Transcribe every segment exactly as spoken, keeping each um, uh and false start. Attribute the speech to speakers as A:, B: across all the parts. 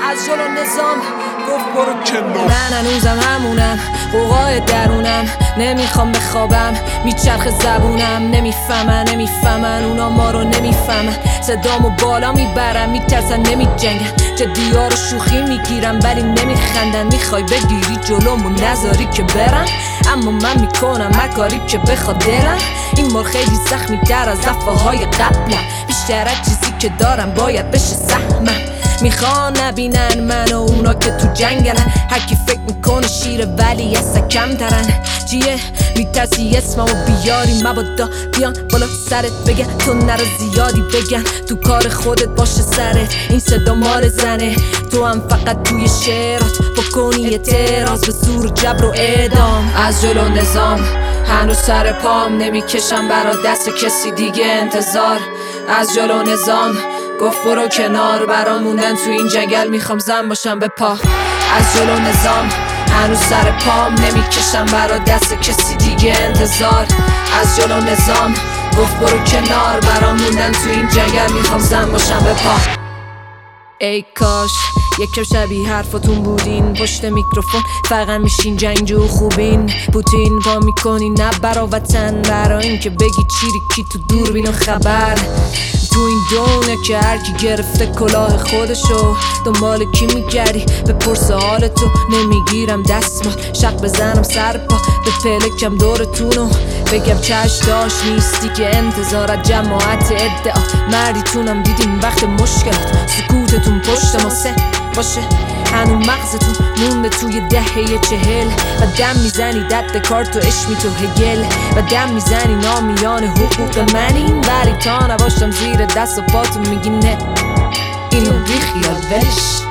A: از جلو نظام گفت برو کنار. من هنوزم همونم، قوقای درونم، نمیخوام بخوابم، میچرخ زبونم. نمیفهمن نمیفهمن اونا ما رو نمیفهمن. صدامو بالا میبرم، میترسن نمیجنگن. جدی ها رو شوخی میگیرم ولی نمیخندن. میخوای بگیری جلومو نذاری که برم، اما من میکنم هر کاری که بخواد دلم. این بار خیلی زخمی در از دفعه های قبلم، بیشتر از چیزی که دارم باید بشه سهمم. میخوان نبینن من و اونا که تو جنگن. هر کی فکر میکنه شیره ولی اصلا کم ترن. چیه میترسی اسممو بیاری، مبادا بیان بالا سرت بگن تو نرو زیادی بگن. تو کار خودت باشه سرت، این صدا مال زنه. تو هم فقط توی شعرات بکنی اعتراض به زور جبر و اعدام. از جلو نظام هنوز سر پام، نمیکشم برا دست کسی دیگه انتظار. از جلو نظام گفت برو کنار، برا موندن تو این جنگل میخوام زن باشم به پا. از جلو نظام هنوز سر پام، نمیکشم برا دست کسی دیگه انتظار. از جلو نظام گفت برو کنار، برا موندن تو این جنگل میخوام زن باشم به پا. ای کاش یکم شبیه حرفاتون بودین، پشت میکروفون فقط میشین جنگجو خوبین. پوتین پا میکنین نه برا وطن، برا اینکه بگی چیری کی تو دوربین و خبر. تو این دونه که هرکی گرفته کلاه خودشو، دنبال کی میگردی بپرس حال تو. نمیگیرم دستمال شق بزنم سر پا، به پلکم دورتونو بگم چشم داشت نیستی که انتظار از جماعت ادعا. مردیتونم دیدین وقت مشکلات، سکوتتون پشت ماسه باشه. هنو مغزتون مونده توی دهه چهل و دم میزنی دد کارت و اشمی تو هگل و دم میزنی نامیان حقوق منین، ولی تا نباشم زیر دست و پاتون میگی نه اینو بیخیال ولش.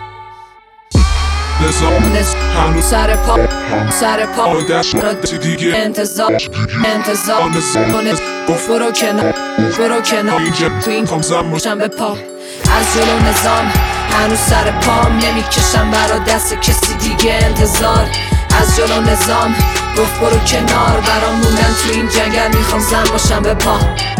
A: هنو سر پا سر پا دست دیگه انتظار انتظار گفت برو کنار برو کنار تو این کامزم باشم به پا. از جلو نظام هنوز سر پام، نمیکشم برا دست کسی دیگه انتظار. از جلو نظام گفت برو کنار، برا موندن تو این جنگل میخوام زن باشم به پا.